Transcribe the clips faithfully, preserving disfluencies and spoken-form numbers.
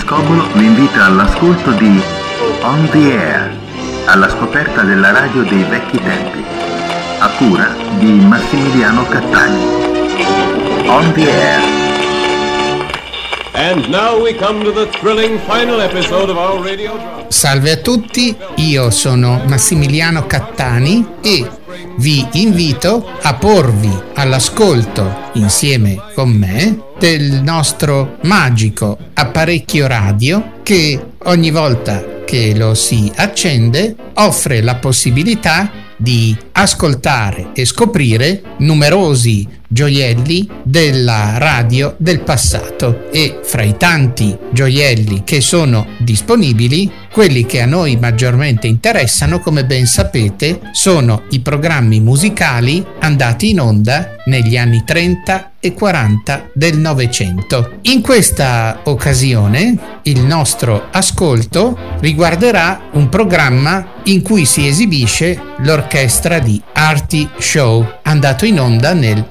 Scobolo vi invita all'ascolto di On the Air, alla scoperta della radio dei vecchi tempi, a cura di Massimiliano Cattani. On the Air. And now we come to the thrilling final episode of our radio drama. Salve a tutti, io sono Massimiliano Cattani e vi invito a porvi all'ascolto insieme con me del nostro magico apparecchio radio che ogni volta che lo si accende offre la possibilità di ascoltare e scoprire numerosi gioielli della radio del passato, e fra i tanti gioielli che sono disponibili, quelli che a noi maggiormente interessano, come ben sapete, sono i programmi musicali andati in onda negli anni trenta e quaranta del Novecento. In questa occasione il nostro ascolto riguarderà un programma in cui si esibisce l'orchestra di Artie Shaw, andato in onda nel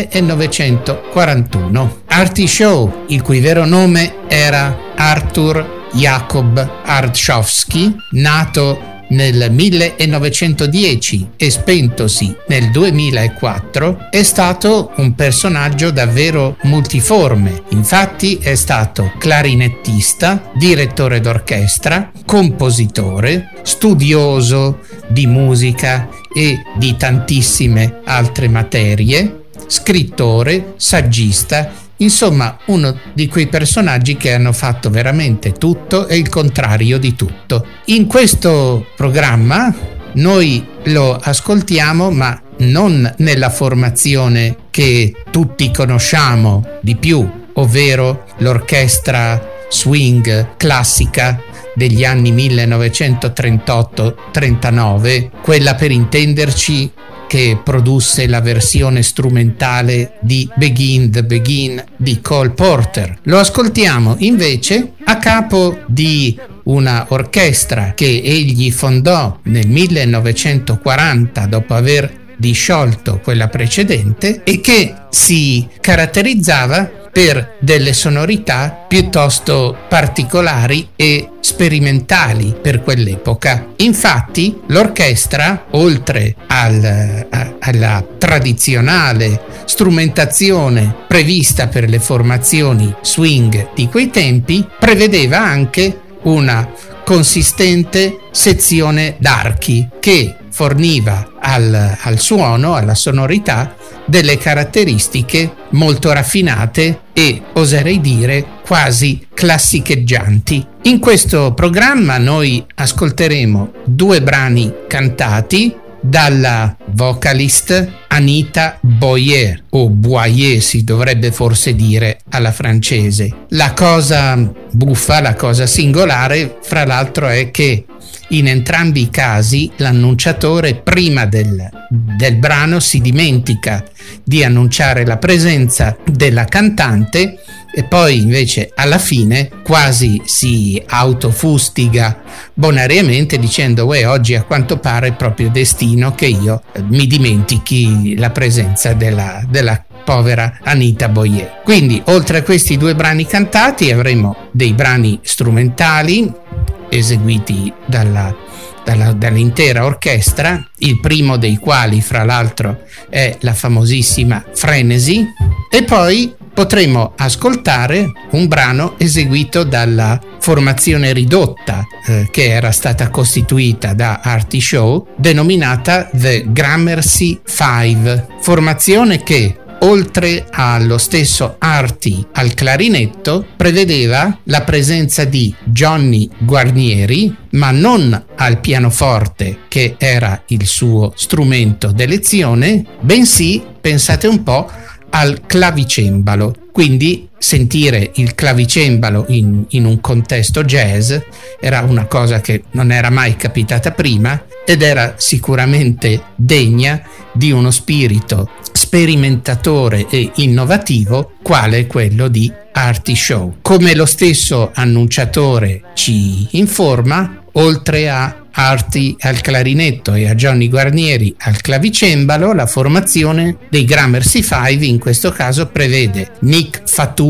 millenovecentoquarantuno. Artie Shaw, il cui vero nome era Arthur Jacob Artschowski, nato nel millenovecentodieci e spentosi nel duemilaquattro, è stato un personaggio davvero multiforme. Infatti è stato clarinettista, direttore d'orchestra, compositore, studioso di musica e di tantissime altre materie, scrittore, saggista. Insomma, uno di quei personaggi che hanno fatto veramente tutto e il contrario di tutto. In questo programma noi lo ascoltiamo, ma non nella formazione che tutti conosciamo di più, ovvero l'orchestra swing classica degli anni millenovecentotrentotto trentanove, quella, per intenderci, che produsse la versione strumentale di Begin the Begin di Cole Porter. Lo ascoltiamo invece a capo di una orchestra che egli fondò nel millenovecentoquaranta dopo aver disciolto quella precedente e che si caratterizzava per delle sonorità piuttosto particolari e sperimentali per quell'epoca. Infatti l'orchestra, oltre al, a, alla tradizionale strumentazione prevista per le formazioni swing di quei tempi, prevedeva anche una consistente sezione d'archi che forniva al, al suono, alla sonorità, delle caratteristiche molto raffinate e, oserei dire, quasi classicheggianti. In questo programma noi ascolteremo due brani cantati dalla vocalist Anita Boyer, o Boyer si dovrebbe forse dire alla francese. La cosa buffa, la cosa singolare, fra l'altro, è che in entrambi i casi l'annunciatore prima del, del brano si dimentica di annunciare la presenza della cantante e poi invece alla fine quasi si autofustiga bonariamente dicendo: uè, oggi a quanto pare è proprio destino che io mi dimentichi la presenza della, della povera Anita Boyer. Quindi, oltre a questi due brani cantati, avremo dei brani strumentali eseguiti dalla, dalla, dall'intera orchestra, il primo dei quali fra l'altro è la famosissima Frenesi, e poi potremo ascoltare un brano eseguito dalla formazione ridotta eh, che era stata costituita da Artie Shaw, denominata The Gramercy Five, formazione che, oltre allo stesso Artie al clarinetto, prevedeva la presenza di Johnny Guarnieri, ma non al pianoforte, che era il suo strumento d'elezione, bensì, pensate un po', al clavicembalo. Quindi sentire il clavicembalo in, in un contesto jazz era una cosa che non era mai capitata prima ed era sicuramente degna di uno spirito sperimentatore e innovativo quale quello di Artie Shaw. Come lo stesso annunciatore ci informa, oltre a Artie al clarinetto e a Johnny Guarnieri al clavicembalo, la formazione dei Gramercy Five in questo caso prevede Nick Fatul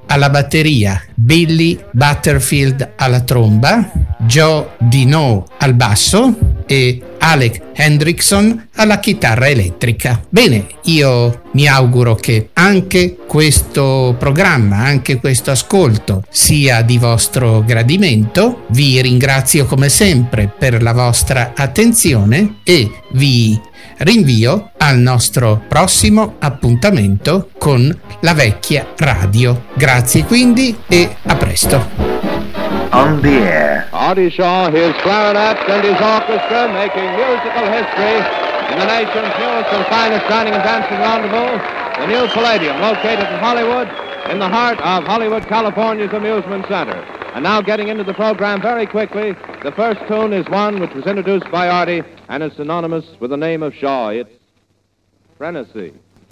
alla batteria, Billy Butterfield alla tromba, Joe Dino al basso e Alec Hendrickson alla chitarra elettrica. Bene, io mi auguro che anche questo programma, anche questo ascolto sia di vostro gradimento. Vi ringrazio come sempre per la vostra attenzione e vi rinvio al nostro prossimo appuntamento con la vecchia radio. Grazie quindi e a presto. On the Air. Artie Shaw, his clarinet and his orchestra making musical history in the nation's newest and finest dining and dancing rendezvous, the new Palladium, located in Hollywood, in the heart of Hollywood, California's amusement center. And now getting into the program very quickly, the first tune is one which was introduced by Artie and is synonymous with the name of Shaw. It's Frenesy.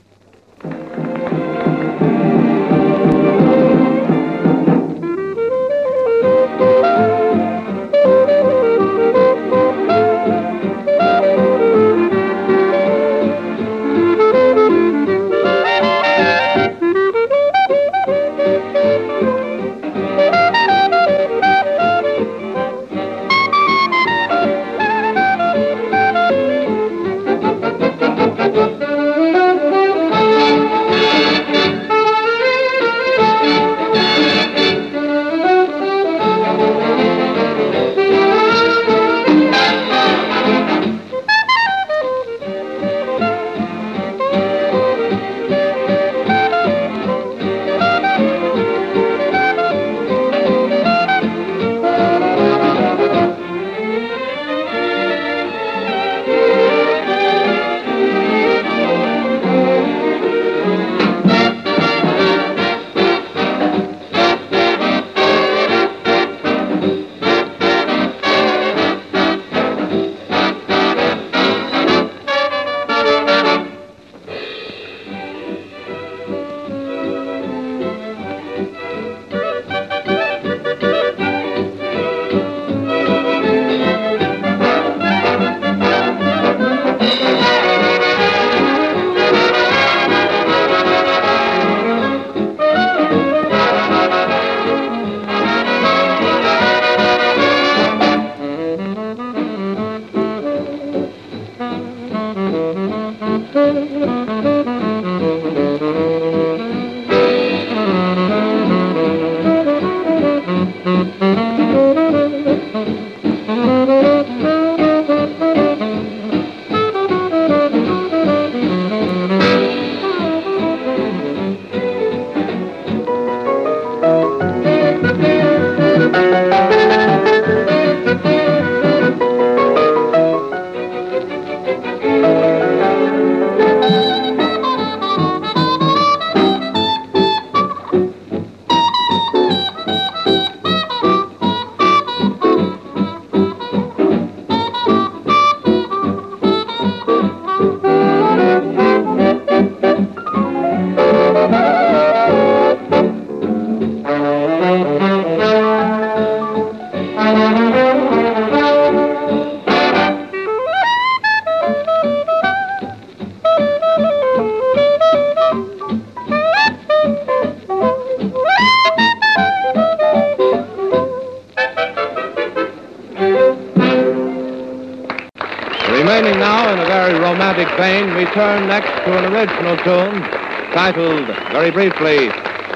Remaining now in a very romantic vein, we turn next to an original tune titled, very briefly,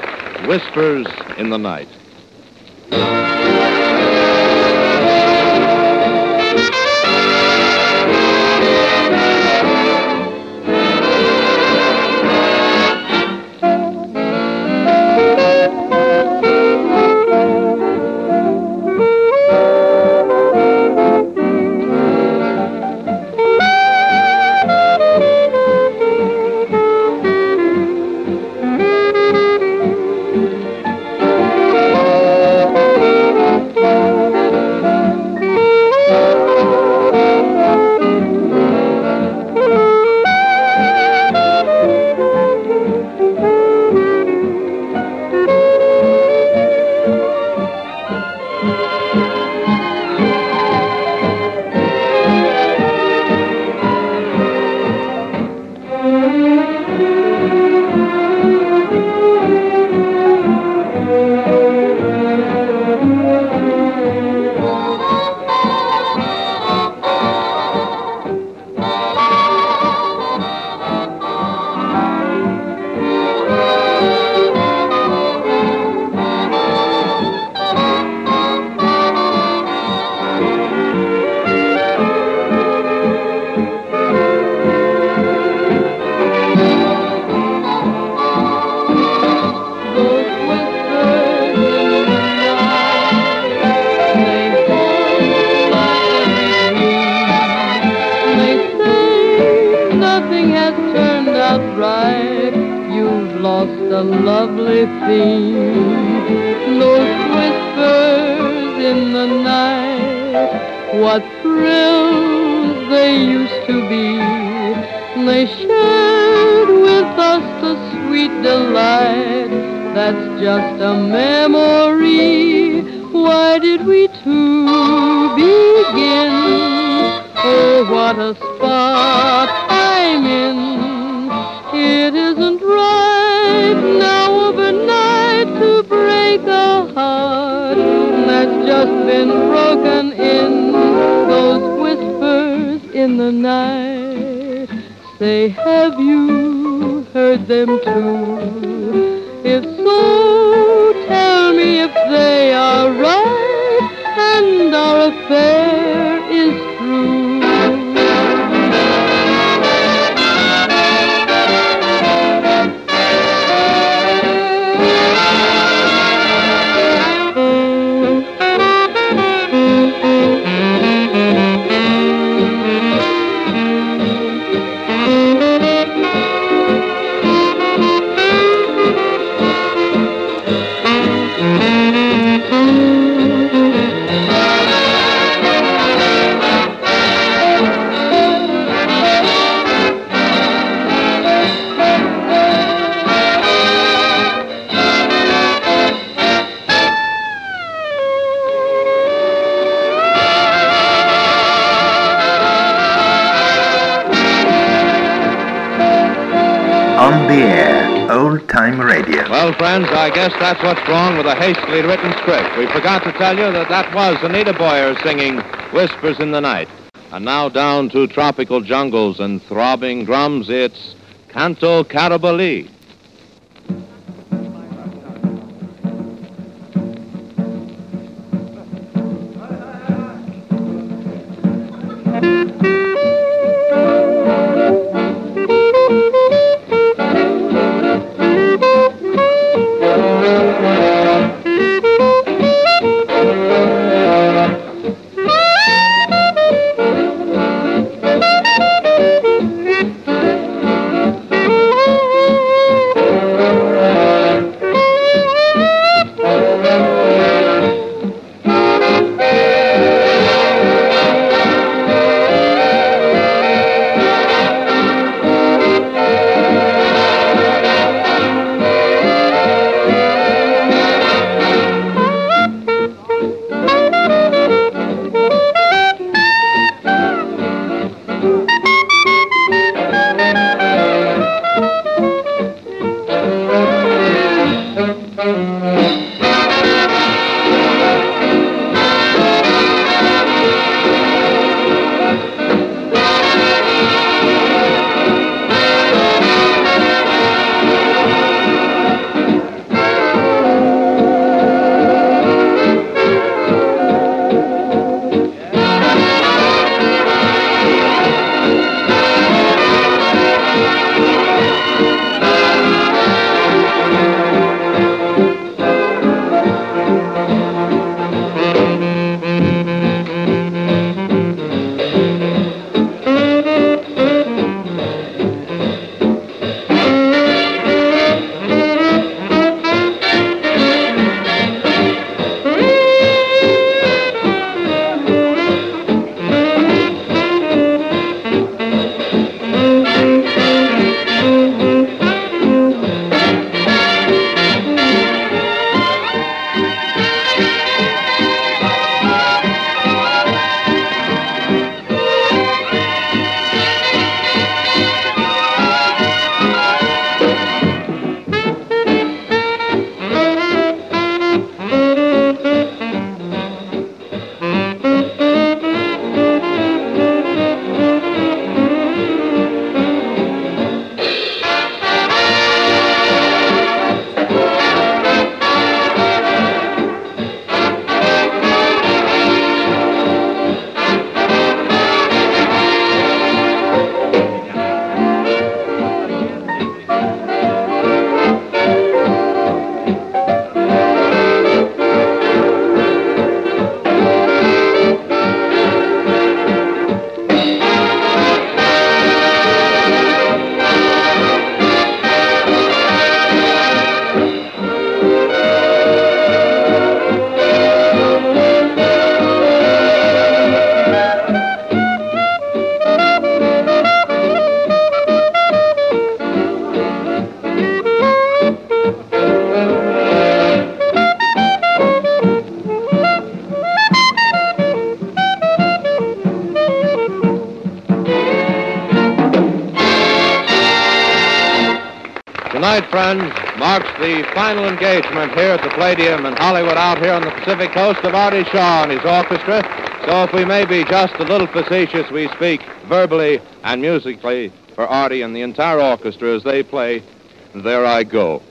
Whispers in the Night. right. You've lost a lovely thing. Those whispers in the night, what thrills they used to be. They shared with us the sweet delight that's just a memory. Why did we two begin? Oh, what a spot I'm in. It isn't right now overnight to break a heart that's just been broken in. Those whispers in the night, say, have you heard them too? If so, tell me if they are right and our affair is true. On the Air, Old Time Radio. Well, friends, I guess that's what's wrong with a hastily written script. We forgot to tell you that that was Anita Boyer singing Whispers in the Night. And now down to tropical jungles and throbbing drums, it's Canto Carabali. Tonight, friends, marks the final engagement here at the Palladium in Hollywood out here on the Pacific Coast of Artie Shaw and his orchestra. So if we may be just a little facetious, we speak verbally and musically for Artie and the entire orchestra as they play There I Go.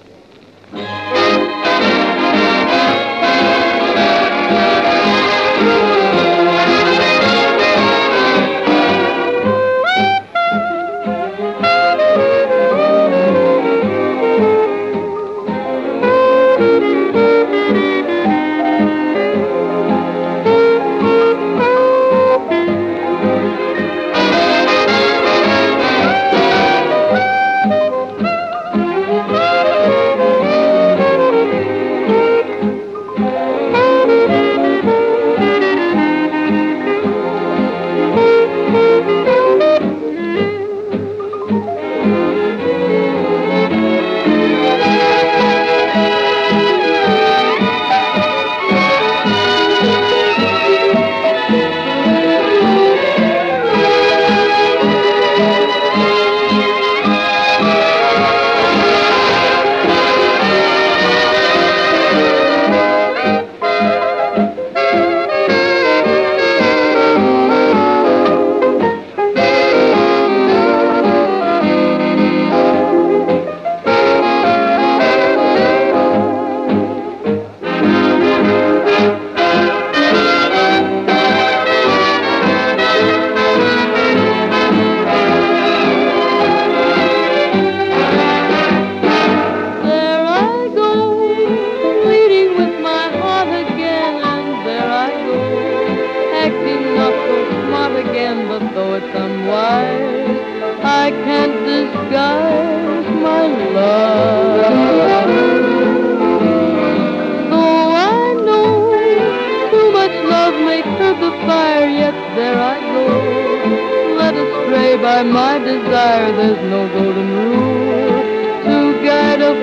By my desire, there's no golden rule to guide a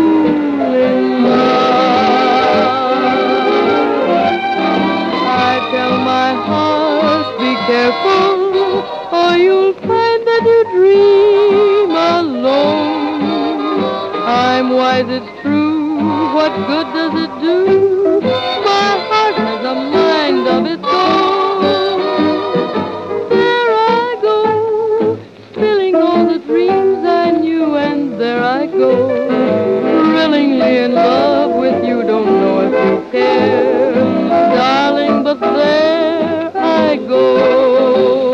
fool in love. I tell my heart, be careful, or you'll find that you dream alone. I'm wise, it's true, what good does it do? My heart has a mind of its own. Go thrillingly in love with you, don't know if you care, darling, but there I go.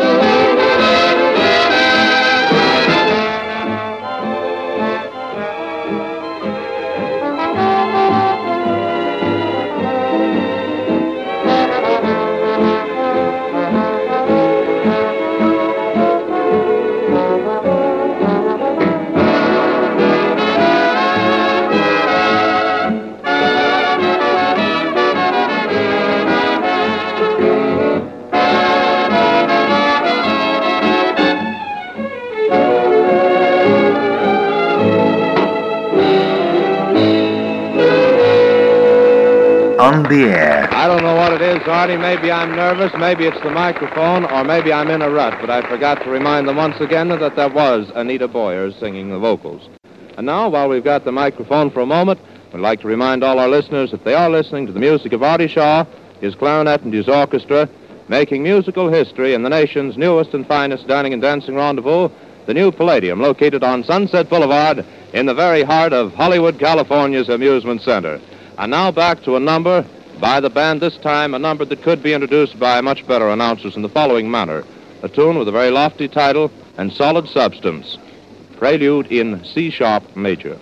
On the air. I don't know what it is, Artie. Maybe I'm nervous, maybe it's the microphone, or maybe I'm in a rut, but I forgot to remind them once again that that was Anita Boyer singing the vocals. And now, while we've got the microphone for a moment, we'd like to remind all our listeners that they are listening to the music of Artie Shaw, his clarinet and his orchestra, making musical history in the nation's newest and finest dining and dancing rendezvous, the new Palladium, located on Sunset Boulevard in the very heart of Hollywood, California's amusement center. And now back to a number by the band, this time a number that could be introduced by much better announcers in the following manner. A tune with a very lofty title and solid substance. Prelude in C-sharp major.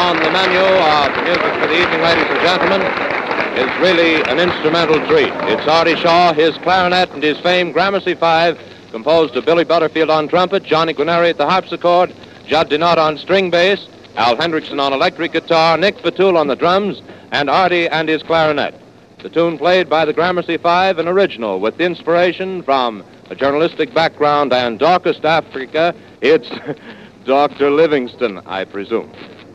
on the menu of music for the evening, ladies and gentlemen, is really an instrumental treat. It's Artie Shaw, his clarinet, and his famed Gramercy Five, composed of Billy Butterfield on trumpet, Johnny Guarneri at the harpsichord, Judd Dinot on string bass, Al Hendrickson on electric guitar, Nick Fatul on the drums, and Artie and his clarinet. The tune played by the Gramercy Five, an original with inspiration from a journalistic background and darkest Africa. It's Doctor Livingston, I presume.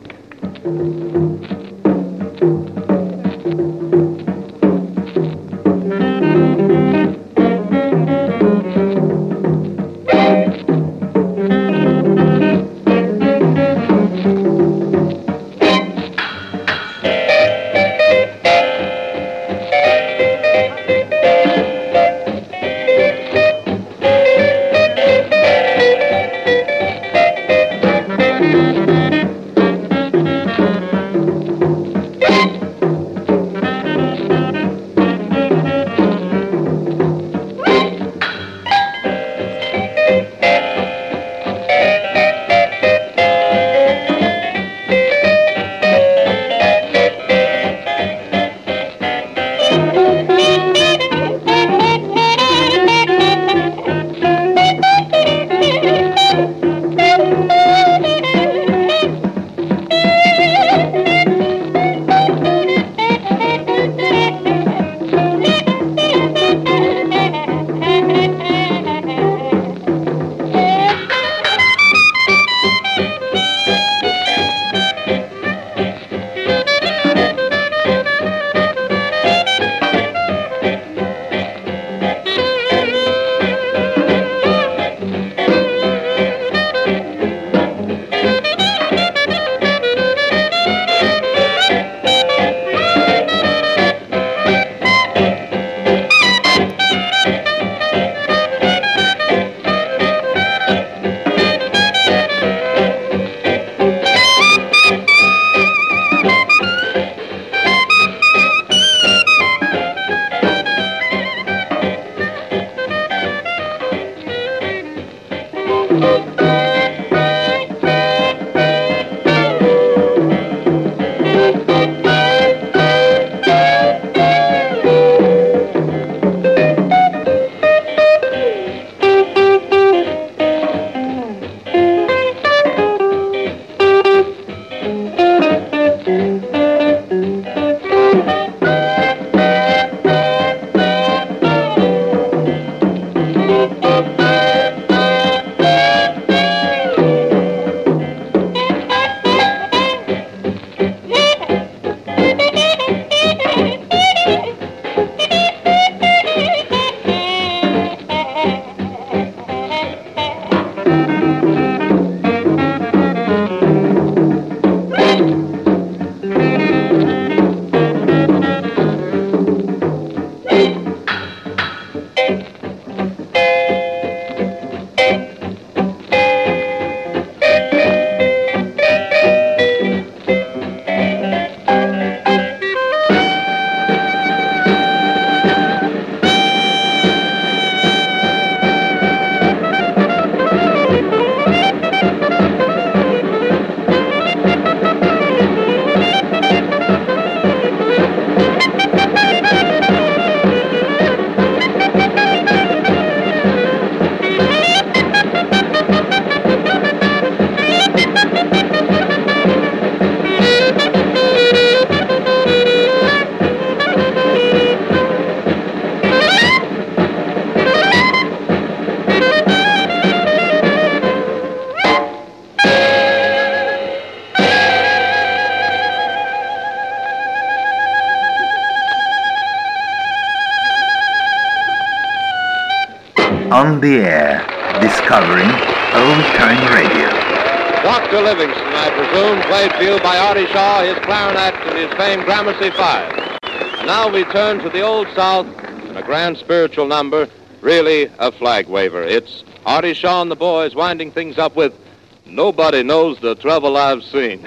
On the air, discovering old-time radio. Doctor Livingston, I presume, played for you by Artie Shaw, his clarinet, and his famed Gramercy Five. And now we turn to the Old South and a grand spiritual number, really a flag waver. It's Artie Shaw and the boys winding things up with Nobody Knows the Trouble I've Seen.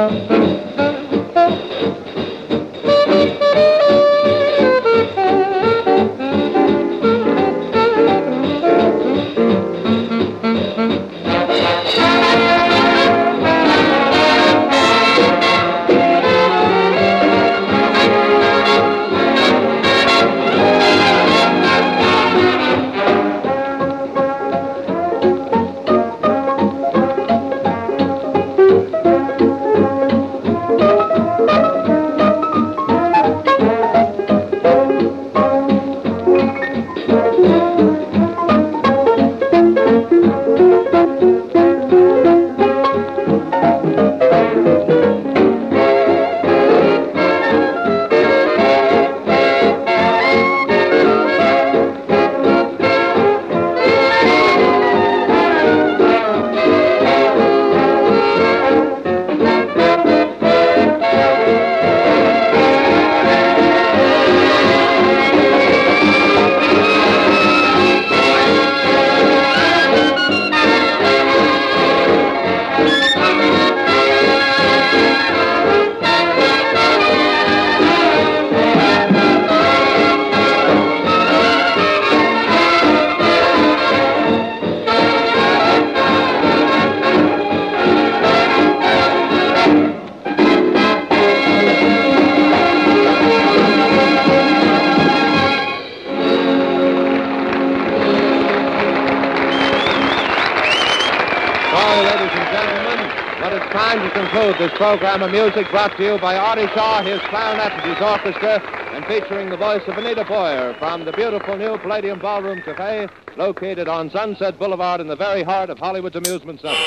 Time to conclude this program of music brought to you by Artie Shaw, his clarinet and his orchestra, and featuring the voice of Anita Boyer from the beautiful new Palladium Ballroom Cafe, located on Sunset Boulevard in the very heart of Hollywood's amusement center.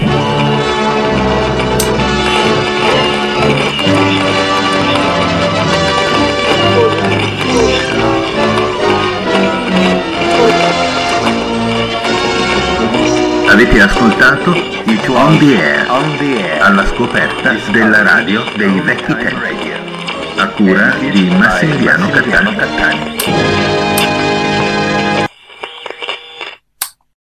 Avete ascoltato il On the Air, on the air alla scoperta della radio dei vecchi tempi, a cura di Massimiliano Cattani.